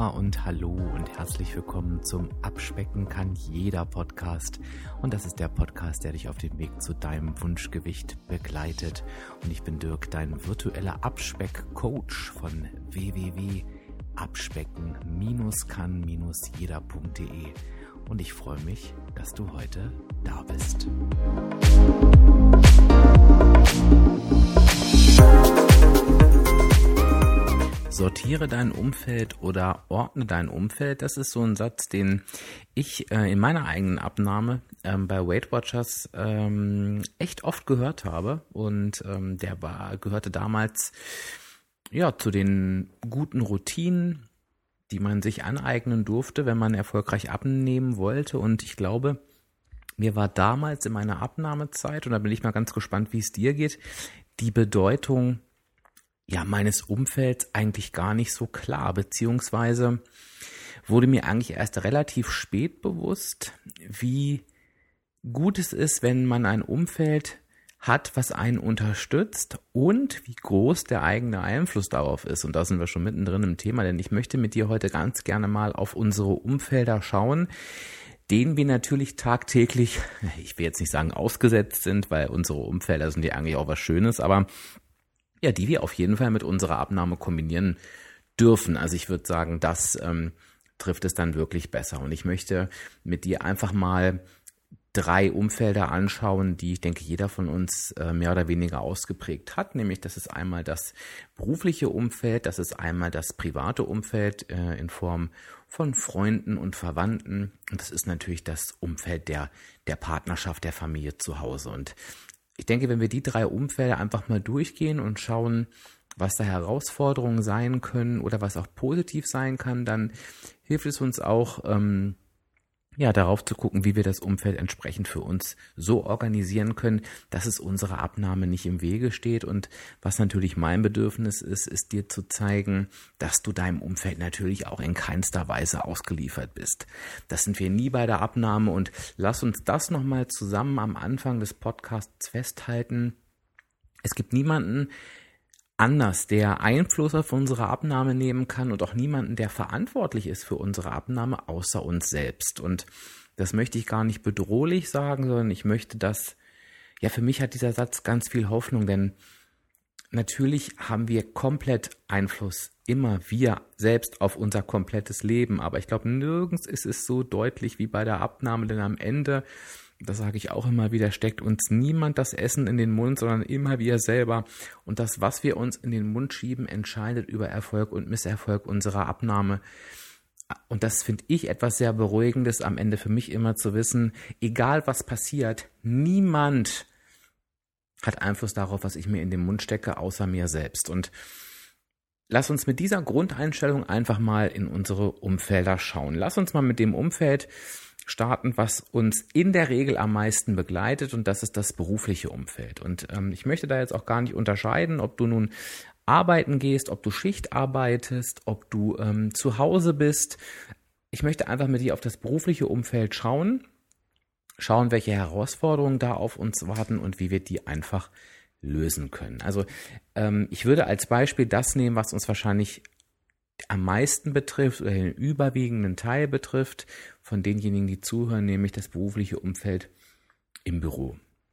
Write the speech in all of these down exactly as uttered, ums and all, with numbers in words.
und hallo und herzlich willkommen zum Abspecken kann jeder Podcast. Und das ist der Podcast, der dich auf dem Weg zu deinem Wunschgewicht begleitet. Und ich bin Dirk, dein virtueller Abspeck-Coach von w w w punkt abspecken kann jeder punkt de. Und ich freue mich, dass du heute da bist. Sortiere dein Umfeld oder ordne dein Umfeld. Das ist so ein Satz, den ich äh, in meiner eigenen Abnahme ähm, bei Weight Watchers ähm, echt oft gehört habe. Und ähm, der war, gehörte damals ja zu den guten Routinen, die man sich aneignen durfte, wenn man erfolgreich abnehmen wollte. Und ich glaube, mir war damals in meiner Abnahmezeit, und da bin ich mal ganz gespannt, wie es dir geht, die Bedeutung ja meines Umfelds eigentlich gar nicht so klar, beziehungsweise wurde mir eigentlich erst relativ spät bewusst, wie gut es ist, wenn man ein Umfeld hat, was einen unterstützt und wie groß der eigene Einfluss darauf ist. Und da sind wir schon mittendrin im Thema, denn ich möchte mit dir heute ganz gerne mal auf unsere Umfelder schauen, denen wir natürlich tagtäglich, ich will jetzt nicht sagen ausgesetzt sind, weil unsere Umfelder sind ja eigentlich auch was Schönes, aber ja, die wir auf jeden Fall mit unserer Abnahme kombinieren dürfen. Also ich würde sagen, das ähm, trifft es dann wirklich besser. Und ich möchte mit dir einfach mal drei Umfelder anschauen, die ich denke, jeder von uns äh, mehr oder weniger ausgeprägt hat. Nämlich, das ist einmal das berufliche Umfeld, das ist einmal das private Umfeld äh, in Form von Freunden und Verwandten. Und das ist natürlich das Umfeld der, der Partnerschaft, der Familie zu Hause. Und ich denke, wenn wir die drei Umfelder einfach mal durchgehen und schauen, was da Herausforderungen sein können oder was auch positiv sein kann, dann hilft es uns auch, ähm, ja, darauf zu gucken, wie wir das Umfeld entsprechend für uns so organisieren können, dass es unserer Abnahme nicht im Wege steht. Und was natürlich mein Bedürfnis ist, ist dir zu zeigen, dass du deinem Umfeld natürlich auch in keinster Weise ausgeliefert bist. Das sind wir nie bei der Abnahme, und lass uns das nochmal zusammen am Anfang des Podcasts festhalten. Es gibt niemanden anders, der Einfluss auf unsere Abnahme nehmen kann, und auch niemanden, der verantwortlich ist für unsere Abnahme, außer uns selbst. Und das möchte ich gar nicht bedrohlich sagen, sondern ich möchte das, ja, für mich hat dieser Satz ganz viel Hoffnung, denn natürlich haben wir komplett Einfluss, immer wir selbst, auf unser komplettes Leben. Aber ich glaube, nirgends ist es so deutlich wie bei der Abnahme, denn am Ende, das sage ich auch immer wieder, steckt uns niemand das Essen in den Mund, sondern immer wir selber. Und das, was wir uns in den Mund schieben, entscheidet über Erfolg und Misserfolg unserer Abnahme. Und das finde ich etwas sehr Beruhigendes am Ende für mich immer zu wissen, egal was passiert, niemand hat Einfluss darauf, was ich mir in den Mund stecke, außer mir selbst. Und lass uns mit dieser Grundeinstellung einfach mal in unsere Umfelder schauen. Lass uns mal mit dem Umfeld starten, was uns in der Regel am meisten begleitet, und das ist das berufliche Umfeld. Und ähm, ich möchte da jetzt auch gar nicht unterscheiden, ob du nun arbeiten gehst, ob du Schicht arbeitest, ob du ähm, zu Hause bist. Ich möchte einfach mit dir auf das berufliche Umfeld schauen, schauen, welche Herausforderungen da auf uns warten und wie wir die einfach lösen können. Also ähm, ich würde als Beispiel das nehmen, was uns wahrscheinlich am meisten betrifft oder den überwiegenden Teil betrifft von denjenigen, die zuhören, nämlich das berufliche Umfeld im Büro.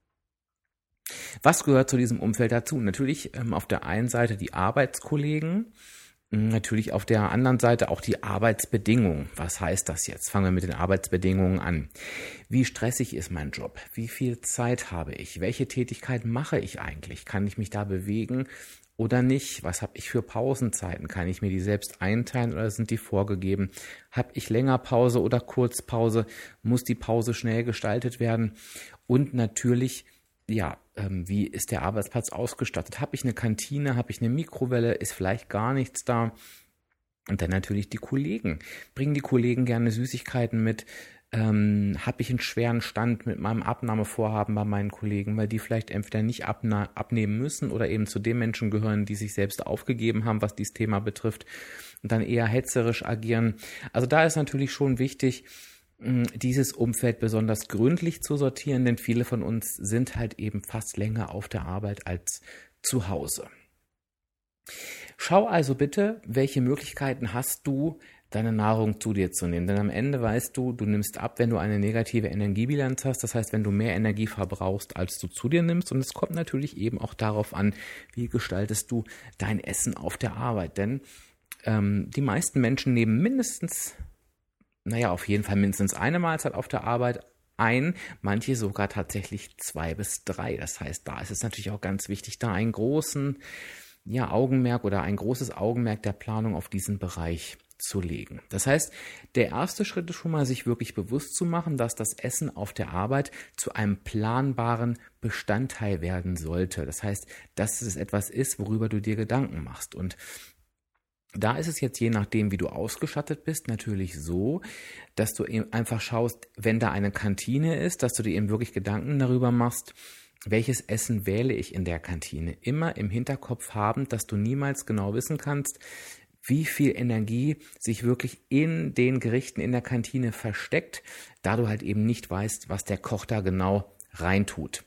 Was gehört zu diesem Umfeld dazu? Natürlich ähm, auf der einen Seite die Arbeitskollegen, natürlich auf der anderen Seite auch die Arbeitsbedingungen. Was heißt das jetzt? Fangen wir mit den Arbeitsbedingungen an. Wie stressig ist mein Job? Wie viel Zeit habe ich? Welche Tätigkeit mache ich eigentlich? Kann ich mich da bewegen oder nicht? Was habe ich für Pausenzeiten? Kann ich mir die selbst einteilen oder sind die vorgegeben? Habe ich länger Pause oder Kurzpause? Muss die Pause schnell gestaltet werden? Und natürlich, ja, ähm, wie ist der Arbeitsplatz ausgestattet? Habe ich eine Kantine? Habe ich eine Mikrowelle? Ist vielleicht gar nichts da? Und dann natürlich die Kollegen. Bringen die Kollegen gerne Süßigkeiten mit? Ähm, habe ich einen schweren Stand mit meinem Abnahmevorhaben bei meinen Kollegen, weil die vielleicht entweder nicht abna- abnehmen müssen oder eben zu den Menschen gehören, die sich selbst aufgegeben haben, was dieses Thema betrifft, und dann eher hetzerisch agieren. Also da ist natürlich schon wichtig, dieses Umfeld besonders gründlich zu sortieren, denn viele von uns sind halt eben fast länger auf der Arbeit als zu Hause. Schau also bitte, welche Möglichkeiten hast du, deine Nahrung zu dir zu nehmen. Denn am Ende weißt du, du nimmst ab, wenn du eine negative Energiebilanz hast. Das heißt, wenn du mehr Energie verbrauchst, als du zu dir nimmst. Und es kommt natürlich eben auch darauf an, wie gestaltest du dein Essen auf der Arbeit. Denn ähm, die meisten Menschen nehmen mindestens, naja, auf jeden Fall mindestens eine Mahlzeit auf der Arbeit ein, manche sogar tatsächlich zwei bis drei. Das heißt, da ist es natürlich auch ganz wichtig, da einen großen ja, Augenmerk oder ein großes Augenmerk der Planung auf diesen Bereich zu legen. Das heißt, der erste Schritt ist schon mal, sich wirklich bewusst zu machen, dass das Essen auf der Arbeit zu einem planbaren Bestandteil werden sollte. Das heißt, dass es etwas ist, worüber du dir Gedanken machst. Und da ist es jetzt je nachdem, wie du ausgestattet bist, natürlich so, dass du eben einfach schaust, wenn da eine Kantine ist, dass du dir eben wirklich Gedanken darüber machst, welches Essen wähle ich in der Kantine. Immer im Hinterkopf haben, dass du niemals genau wissen kannst, wie viel Energie sich wirklich in den Gerichten in der Kantine versteckt, da du halt eben nicht weißt, was der Koch da genau reintut.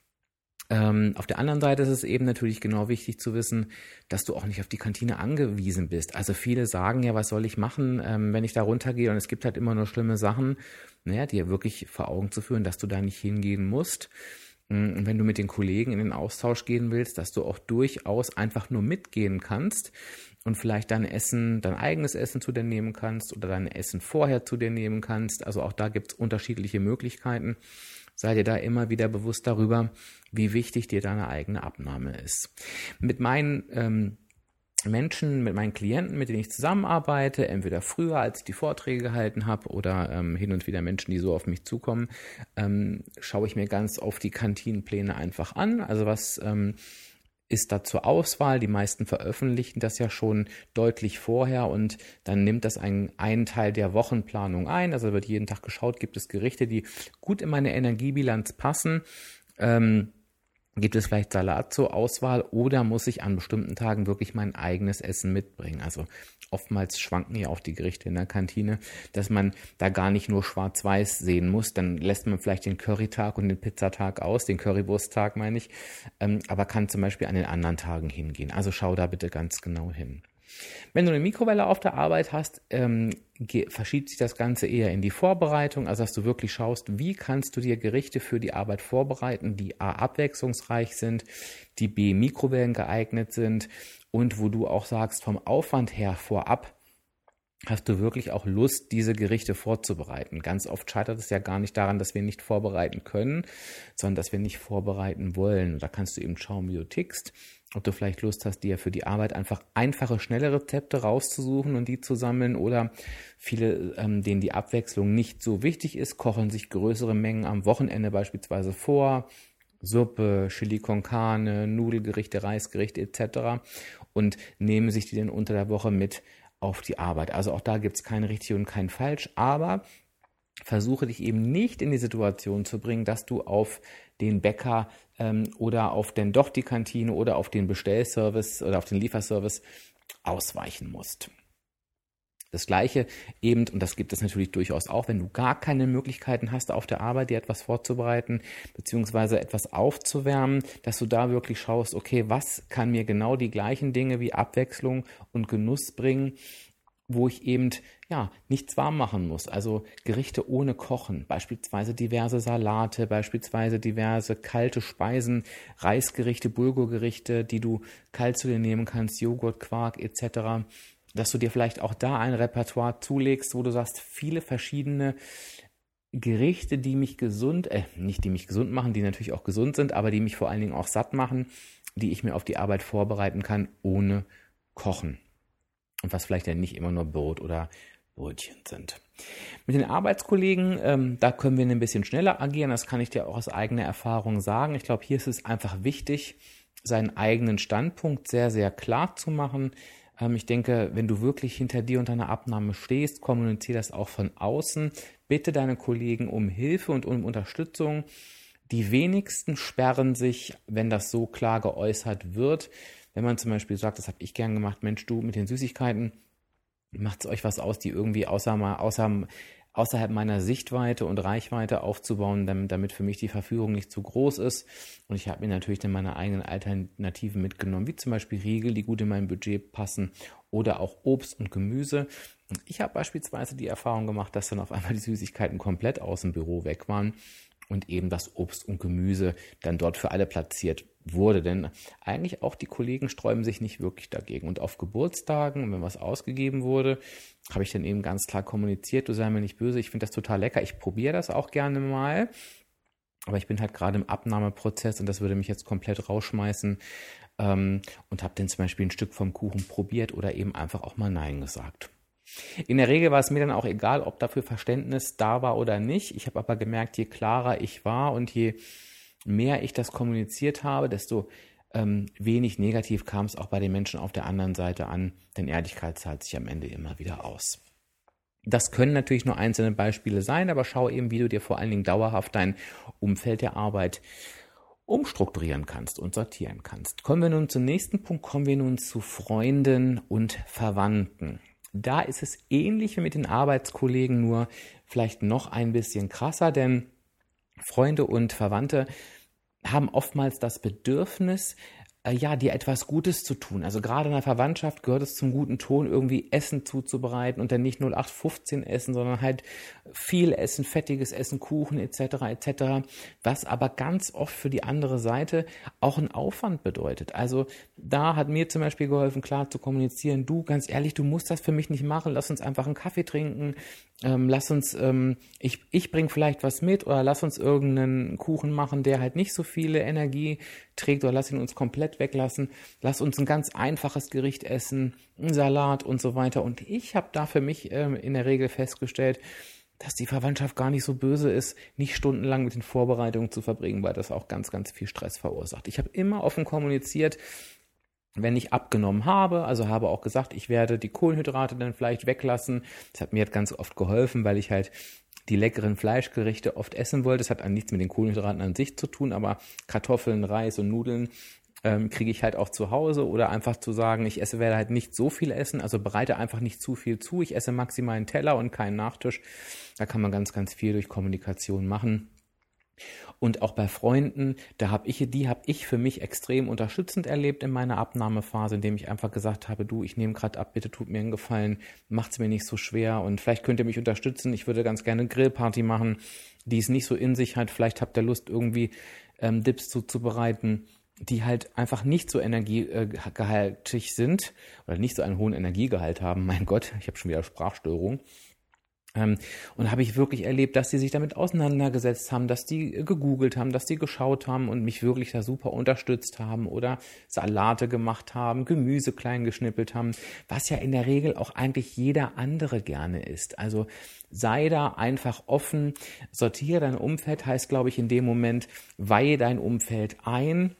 Ähm, auf der anderen Seite ist es eben natürlich genau wichtig zu wissen, dass du auch nicht auf die Kantine angewiesen bist. Also viele sagen ja, was soll ich machen, ähm, wenn ich da runtergehe und es gibt halt immer nur schlimme Sachen, naja, dir wirklich vor Augen zu führen, dass du da nicht hingehen musst. Und wenn du mit den Kollegen in den Austausch gehen willst, dass du auch durchaus einfach nur mitgehen kannst und vielleicht dein Essen, dein eigenes Essen zu dir nehmen kannst oder dein Essen vorher zu dir nehmen kannst. Also auch da gibt es unterschiedliche Möglichkeiten. Sei dir da immer wieder bewusst darüber, wie wichtig dir deine eigene Abnahme ist. Mit meinen ähm, Menschen, mit meinen Klienten, mit denen ich zusammenarbeite, entweder früher, als ich die Vorträge gehalten habe oder ähm, hin und wieder Menschen, die so auf mich zukommen, ähm, schaue ich mir ganz oft die Kantinenpläne einfach an. Also was ähm, ist da zur Auswahl? Die meisten veröffentlichen das ja schon deutlich vorher und dann nimmt das einen, einen Teil der Wochenplanung ein. Also wird jeden Tag geschaut, gibt es Gerichte, die gut in meine Energiebilanz passen. Ähm, Gibt es vielleicht Salat zur Auswahl oder muss ich an bestimmten Tagen wirklich mein eigenes Essen mitbringen? Also oftmals schwanken ja auch die Gerichte in der Kantine, dass man da gar nicht nur schwarz-weiß sehen muss. Dann lässt man vielleicht den Currytag und den Pizzatag aus, den Currywursttag meine ich, ähm, aber kann zum Beispiel an den anderen Tagen hingehen. Also schau da bitte ganz genau hin. Wenn du eine Mikrowelle auf der Arbeit hast, ähm, verschiebt sich das Ganze eher in die Vorbereitung, also dass du wirklich schaust, wie kannst du dir Gerichte für die Arbeit vorbereiten, die A, abwechslungsreich sind, die B, Mikrowellen geeignet sind und wo du auch sagst, vom Aufwand her vorab, hast du wirklich auch Lust, diese Gerichte vorzubereiten. Ganz oft scheitert es ja gar nicht daran, dass wir nicht vorbereiten können, sondern dass wir nicht vorbereiten wollen. Und da kannst du eben schauen, wie du tickst, ob du vielleicht Lust hast, dir für die Arbeit einfach einfache, schnelle Rezepte rauszusuchen und die zu sammeln. Oder viele, ähm, denen die Abwechslung nicht so wichtig ist, kochen sich größere Mengen am Wochenende beispielsweise vor. Suppe, Chili con Carne, Nudelgerichte, Reisgerichte et cetera. Und nehmen sich die dann unter der Woche mit auf die Arbeit. Also auch da gibt es kein richtig und kein falsch, aber versuche dich eben nicht in die Situation zu bringen, dass du auf den Bäcker ähm, oder auf denn doch die Kantine oder auf den Bestellservice oder auf den Lieferservice ausweichen musst. Das Gleiche eben, und das gibt es natürlich durchaus auch, wenn du gar keine Möglichkeiten hast, auf der Arbeit dir etwas vorzubereiten, beziehungsweise etwas aufzuwärmen, dass du da wirklich schaust, okay, was kann mir genau die gleichen Dinge wie Abwechslung und Genuss bringen, wo ich eben ja nichts warm machen muss. Also Gerichte ohne Kochen, beispielsweise diverse Salate, beispielsweise diverse kalte Speisen, Reisgerichte, Bulgurgerichte, die du kalt zu dir nehmen kannst, Joghurt, Quark et cetera, dass du dir vielleicht auch da ein Repertoire zulegst, wo du sagst, viele verschiedene Gerichte, die mich gesund, äh, nicht die mich gesund machen, die natürlich auch gesund sind, aber die mich vor allen Dingen auch satt machen, die ich mir auf die Arbeit vorbereiten kann, ohne Kochen. Und was vielleicht ja nicht immer nur Brot oder Brötchen sind. Mit den Arbeitskollegen, ähm, da können wir ein bisschen schneller agieren, das kann ich dir auch aus eigener Erfahrung sagen. Ich glaube, hier ist es einfach wichtig, seinen eigenen Standpunkt sehr, sehr klar zu machen. Ich denke, wenn du wirklich hinter dir und deiner Abnahme stehst, kommuniziere das auch von außen. Bitte deine Kollegen um Hilfe und um Unterstützung. Die wenigsten sperren sich, wenn das so klar geäußert wird. Wenn man zum Beispiel sagt, das habe ich gern gemacht, Mensch, du mit den Süßigkeiten, macht es euch was aus, die irgendwie außer, mal, außer außerhalb meiner Sichtweite und Reichweite aufzubauen, damit, damit für mich die Verführung nicht zu groß ist. Und ich habe mir natürlich dann meine eigenen Alternativen mitgenommen, wie zum Beispiel Riegel, die gut in mein Budget passen, oder auch Obst und Gemüse. Und ich habe beispielsweise die Erfahrung gemacht, dass dann auf einmal die Süßigkeiten komplett aus dem Büro weg waren und eben das Obst und Gemüse dann dort für alle platziert wurde. Denn eigentlich auch die Kollegen sträuben sich nicht wirklich dagegen. Und auf Geburtstagen, wenn was ausgegeben wurde, habe ich dann eben ganz klar kommuniziert, du sei mir nicht böse, ich finde das total lecker, ich probiere das auch gerne mal. Aber ich bin halt gerade im Abnahmeprozess und das würde mich jetzt komplett rausschmeißen ähm, und habe dann zum Beispiel ein Stück vom Kuchen probiert oder eben einfach auch mal Nein gesagt. In der Regel war es mir dann auch egal, ob dafür Verständnis da war oder nicht. Ich habe aber gemerkt, je klarer ich war und je mehr ich das kommuniziert habe, desto ähm, wenig negativ kam es auch bei den Menschen auf der anderen Seite an, denn Ehrlichkeit zahlt sich am Ende immer wieder aus. Das können natürlich nur einzelne Beispiele sein, aber schau eben, wie du dir vor allen Dingen dauerhaft dein Umfeld der Arbeit umstrukturieren kannst und sortieren kannst. Kommen wir nun zum nächsten Punkt, kommen wir nun zu Freunden und Verwandten. Da ist es ähnlich wie mit den Arbeitskollegen, nur vielleicht noch ein bisschen krasser, denn Freunde und Verwandte haben oftmals das Bedürfnis, äh, ja, dir etwas Gutes zu tun. Also gerade in der Verwandtschaft gehört es zum guten Ton, irgendwie Essen zuzubereiten und dann nicht null acht fünfzehn essen, sondern halt viel Essen, fettiges Essen, Kuchen et cetera et cetera, was aber ganz oft für die andere Seite auch einen Aufwand bedeutet. Also da hat mir zum Beispiel geholfen, klar zu kommunizieren, du, ganz ehrlich, du musst das für mich nicht machen, lass uns einfach einen Kaffee trinken, ähm, lass uns, ähm, ich, ich bringe vielleicht was mit oder lass uns irgendeinen Kuchen machen, der halt nicht so viele Energie trägt oder lass ihn uns komplett weglassen, lass uns ein ganz einfaches Gericht essen, einen Salat und so weiter. Und ich habe da für mich ähm, in der Regel festgestellt, dass die Verwandtschaft gar nicht so böse ist, nicht stundenlang mit den Vorbereitungen zu verbringen, weil das auch ganz, ganz viel Stress verursacht. Ich habe immer offen kommuniziert, wenn ich abgenommen habe, also habe auch gesagt, ich werde die Kohlenhydrate dann vielleicht weglassen. Das hat mir halt ganz oft geholfen, weil ich halt die leckeren Fleischgerichte oft essen wollte. Das hat an nichts mit den Kohlenhydraten an sich zu tun, aber Kartoffeln, Reis und Nudeln ähm, kriege ich halt auch zu Hause oder einfach zu sagen, ich esse, werde halt nicht so viel essen, also bereite einfach nicht zu viel zu. Ich esse maximal einen Teller und keinen Nachtisch. Da kann man ganz, ganz viel durch Kommunikation machen. Und auch bei Freunden, da habe ich, die habe ich für mich extrem unterstützend erlebt in meiner Abnahmephase, indem ich einfach gesagt habe, du, ich nehme gerade ab, bitte tut mir einen Gefallen, macht's mir nicht so schwer und vielleicht könnt ihr mich unterstützen. Ich würde ganz gerne eine Grillparty machen, die es nicht so in sich hat. Vielleicht habt ihr Lust, irgendwie ähm, Dips zuzubereiten, die halt einfach nicht so energiegehaltig sind oder nicht so einen hohen Energiegehalt haben. Mein Gott, ich habe schon wieder Sprachstörung. Ähm, und habe ich wirklich erlebt, dass die sich damit auseinandergesetzt haben, dass die gegoogelt haben, dass die geschaut haben und mich wirklich da super unterstützt haben oder Salate gemacht haben, Gemüse klein geschnippelt haben, was ja in der Regel auch eigentlich jeder andere gerne isst. Also sei da einfach offen, sortiere dein Umfeld, heißt glaube ich in dem Moment, weihe dein Umfeld ein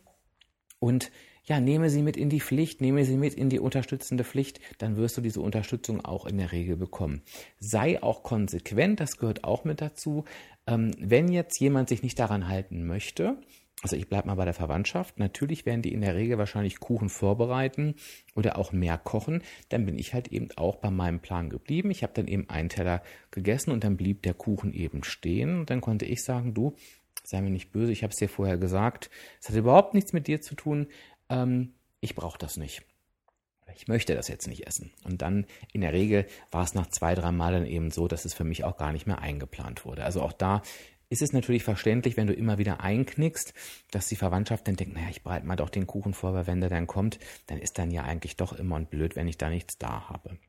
und ja, nehme sie mit in die Pflicht, nehme sie mit in die unterstützende Pflicht, dann wirst du diese Unterstützung auch in der Regel bekommen. Sei auch konsequent, das gehört auch mit dazu. Ähm, wenn jetzt jemand sich nicht daran halten möchte, also ich bleibe mal bei der Verwandtschaft, natürlich werden die in der Regel wahrscheinlich Kuchen vorbereiten oder auch mehr kochen, dann bin ich halt eben auch bei meinem Plan geblieben. Ich habe dann eben einen Teller gegessen und dann blieb der Kuchen eben stehen und dann konnte ich sagen, du, sei mir nicht böse, ich habe es dir vorher gesagt, es hat überhaupt nichts mit dir zu tun, ähm, ich brauche das nicht. Ich möchte das jetzt nicht essen. Und dann in der Regel war es nach zwei, drei Mal dann eben so, dass es für mich auch gar nicht mehr eingeplant wurde. Also auch da ist es natürlich verständlich, wenn du immer wieder einknickst, dass die Verwandtschaft dann denkt, naja, ich bereite mal doch den Kuchen vor, weil wenn der dann kommt, dann ist dann ja eigentlich doch immer blöd, wenn ich da nichts da habe.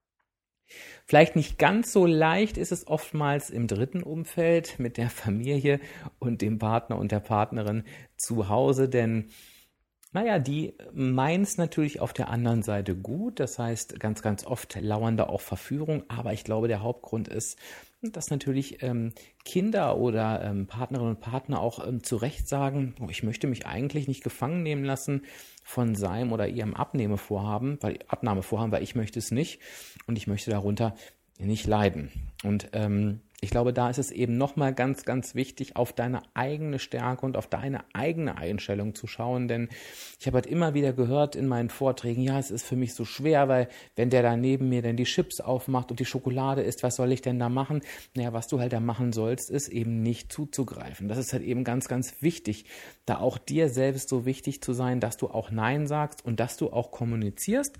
Vielleicht nicht ganz so leicht ist es oftmals im dritten Umfeld mit der Familie und dem Partner und der Partnerin zu Hause, denn naja, die meinen es natürlich auf der anderen Seite gut, das heißt ganz, ganz oft lauern da auch Verführung, aber ich glaube, der Hauptgrund ist, dass natürlich ähm, Kinder oder ähm, Partnerinnen und Partner auch ähm, zu Recht sagen, oh, ich möchte mich eigentlich nicht gefangen nehmen lassen von seinem oder ihrem Abnehmevorhaben, weil Abnahmevorhaben, weil ich möchte es nicht und ich möchte darunter nicht leiden. Und ähm, Ich glaube, da ist es eben nochmal ganz, ganz wichtig, auf deine eigene Stärke und auf deine eigene Einstellung zu schauen, denn ich habe halt immer wieder gehört in meinen Vorträgen, ja, es ist für mich so schwer, weil wenn der da neben mir dann die Chips aufmacht und die Schokolade isst, was soll ich denn da machen? Naja, was du halt da machen sollst, ist eben nicht zuzugreifen. Das ist halt eben ganz, ganz wichtig, da auch dir selbst so wichtig zu sein, dass du auch Nein sagst und dass du auch kommunizierst.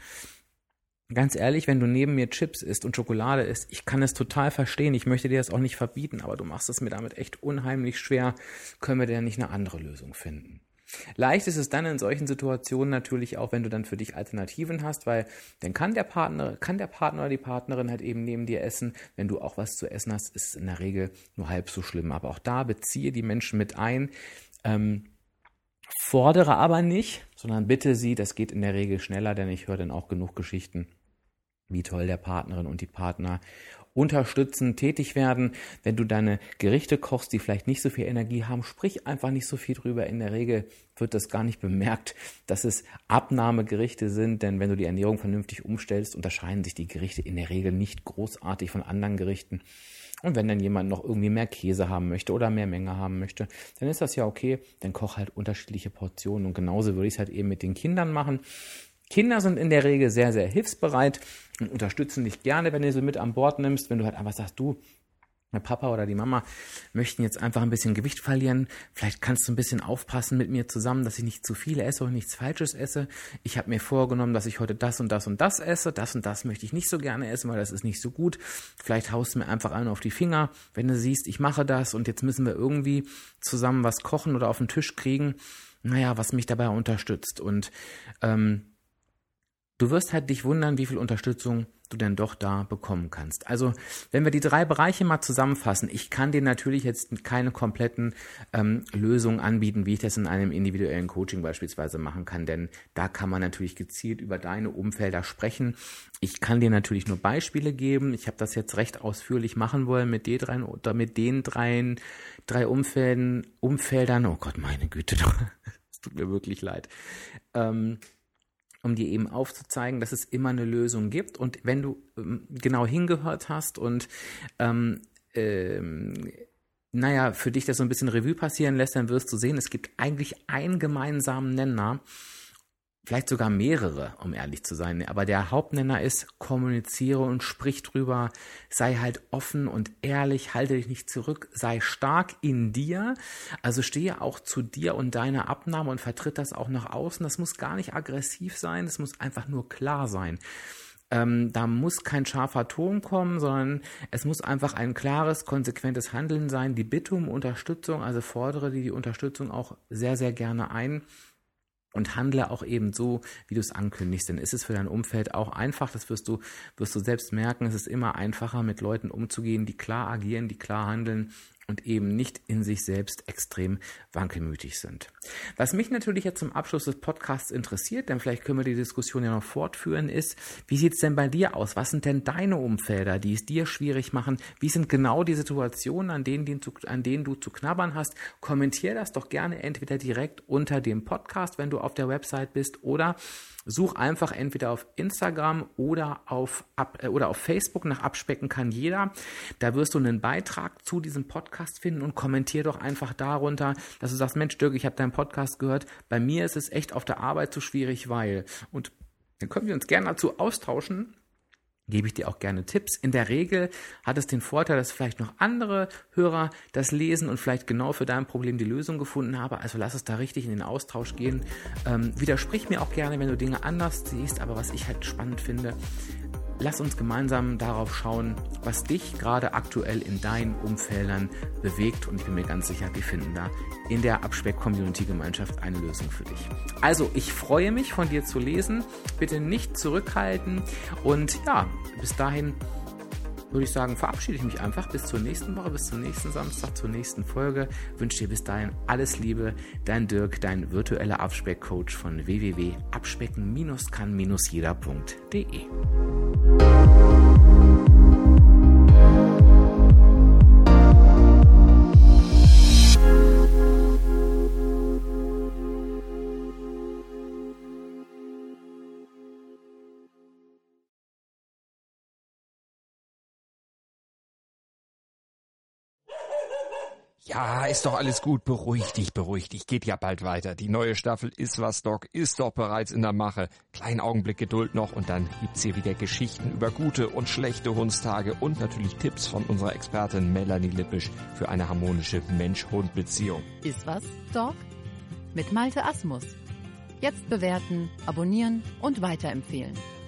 Ganz ehrlich, wenn du neben mir Chips isst und Schokolade isst, ich kann es total verstehen, ich möchte dir das auch nicht verbieten, aber du machst es mir damit echt unheimlich schwer, können wir denn nicht eine andere Lösung finden? Leicht ist es dann in solchen Situationen natürlich auch, wenn du dann für dich Alternativen hast, weil dann kann der Partner, kann der Partner oder die Partnerin halt eben neben dir essen. Wenn du auch was zu essen hast, ist es in der Regel nur halb so schlimm. Aber auch da beziehe die Menschen mit ein, ähm, fordere aber nicht, sondern bitte sie, das geht in der Regel schneller, denn ich höre dann auch genug Geschichten, wie toll der Partnerin und die Partner unterstützen, tätig werden. Wenn du deine Gerichte kochst, die vielleicht nicht so viel Energie haben, sprich einfach nicht so viel drüber. In der Regel wird das gar nicht bemerkt, dass es Abnahmegerichte sind, denn wenn du die Ernährung vernünftig umstellst, unterscheiden sich die Gerichte in der Regel nicht großartig von anderen Gerichten. Und wenn dann jemand noch irgendwie mehr Käse haben möchte oder mehr Menge haben möchte, dann ist das ja okay, dann koch halt unterschiedliche Portionen. Und genauso würde ich es halt eben mit den Kindern machen. Kinder sind in der Regel sehr, sehr hilfsbereit und unterstützen dich gerne, wenn du sie mit an Bord nimmst, wenn du halt einfach sagst, du, der Papa oder die Mama möchten jetzt einfach ein bisschen Gewicht verlieren. Vielleicht kannst du ein bisschen aufpassen mit mir zusammen, dass ich nicht zu viel esse und nichts Falsches esse. Ich habe mir vorgenommen, dass ich heute das und das und das esse. Das und das möchte ich nicht so gerne essen, weil das ist nicht so gut. Vielleicht haust du mir einfach einen auf die Finger, wenn du siehst, ich mache das und jetzt müssen wir irgendwie zusammen was kochen oder auf den Tisch kriegen. Naja, was mich dabei unterstützt. Und ähm, du wirst halt dich wundern, wie viel Unterstützung du denn doch da bekommen kannst. Also, wenn wir die drei Bereiche mal zusammenfassen, ich kann dir natürlich jetzt keine kompletten ähm, Lösungen anbieten, wie ich das in einem individuellen Coaching beispielsweise machen kann, denn da kann man natürlich gezielt über deine Umfelder sprechen. Ich kann dir natürlich nur Beispiele geben. Ich habe das jetzt recht ausführlich machen wollen mit den drei, oder mit den drei, drei Umfelden, Umfeldern. Oh Gott, meine Güte, es tut mir wirklich leid. Ähm, um dir eben aufzuzeigen, dass es immer eine Lösung gibt. Und wenn du ähm, genau hingehört hast und ähm, ähm, naja, für dich das so ein bisschen Revue passieren lässt, dann wirst du sehen, es gibt eigentlich einen gemeinsamen Nenner, vielleicht sogar mehrere, um ehrlich zu sein. Aber der Hauptnenner ist, kommuniziere und sprich drüber, sei halt offen und ehrlich, halte dich nicht zurück, sei stark in dir, also stehe auch zu dir und deiner Abnahme und vertritt das auch nach außen. Das muss gar nicht aggressiv sein, das muss einfach nur klar sein. Ähm, da muss kein scharfer Ton kommen, sondern es muss einfach ein klares, konsequentes Handeln sein. Die Bitte um Unterstützung, also fordere die, die Unterstützung auch sehr, sehr gerne ein. Und handle auch eben so, wie du es ankündigst. Denn ist es für dein Umfeld auch einfach, das wirst du, wirst du selbst merken, es ist immer einfacher, mit Leuten umzugehen, die klar agieren, die klar handeln und eben nicht in sich selbst extrem wankelmütig sind. Was mich natürlich jetzt zum Abschluss des Podcasts interessiert, denn vielleicht können wir die Diskussion ja noch fortführen, ist, wie sieht es denn bei dir aus? Was sind denn deine Umfelder, die es dir schwierig machen? Wie sind genau die Situationen, an denen, die, an denen du zu knabbern hast? Kommentier das doch gerne entweder direkt unter dem Podcast, wenn du auf der Website bist, oder such einfach entweder auf Instagram oder auf, Ab, äh, oder auf Facebook nach Abspecken kann jeder. Da wirst du einen Beitrag zu diesem Podcast finden und kommentier doch einfach darunter, dass du sagst, Mensch Dirk, ich habe deinen Podcast gehört. Bei mir ist es echt auf der Arbeit zu schwierig, weil. Und dann können wir uns gerne dazu austauschen. Gebe ich dir auch gerne Tipps. In der Regel hat es den Vorteil, dass vielleicht noch andere Hörer das lesen und vielleicht genau für dein Problem die Lösung gefunden haben. Also lass es da richtig in den Austausch gehen. Ähm, widersprich mir auch gerne, wenn du Dinge anders siehst. Aber was ich halt spannend finde, lass uns gemeinsam darauf schauen, was dich gerade aktuell in deinen Umfeldern bewegt. Und ich bin mir ganz sicher, wir finden da in der Abspeck-Community-Gemeinschaft eine Lösung für dich. Also, ich freue mich, von dir zu lesen. Bitte nicht zurückhalten. Und ja, bis dahin würde ich sagen, verabschiede ich mich einfach bis zur nächsten Woche, bis zum nächsten Samstag, zur nächsten Folge. Wünsche dir bis dahin alles Liebe. Dein Dirk, dein virtueller Abspeck-Coach von w w w punkt abspecken kann jeder punkt de. Ja, ist doch alles gut. Beruhig dich, beruhig dich. Geht ja bald weiter. Die neue Staffel Ist was, Doc ist doch bereits in der Mache. Kleinen Augenblick Geduld noch und dann gibt's hier wieder Geschichten über gute und schlechte Hundstage und natürlich Tipps von unserer Expertin Melanie Lippisch für eine harmonische Mensch-Hund-Beziehung. Ist was, Doc? Mit Malte Asmus. Jetzt bewerten, abonnieren und weiterempfehlen.